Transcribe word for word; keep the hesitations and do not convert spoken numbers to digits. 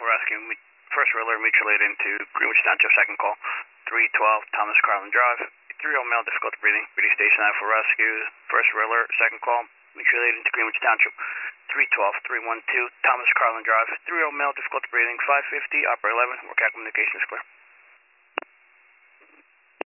for rescue. First Riddler mutual aid into Greenwich Township, second call. three twelve Thomas Carlin Drive. three-year-old male, difficult breathing. Breathing station nine for rescue. First Riddler, second call. Mutual aid into Greenwich Township. three twelve three one two Thomas Carlin Drive. three-year-old male, difficult breathing. five fifty, operator eleven. Work out communications clear.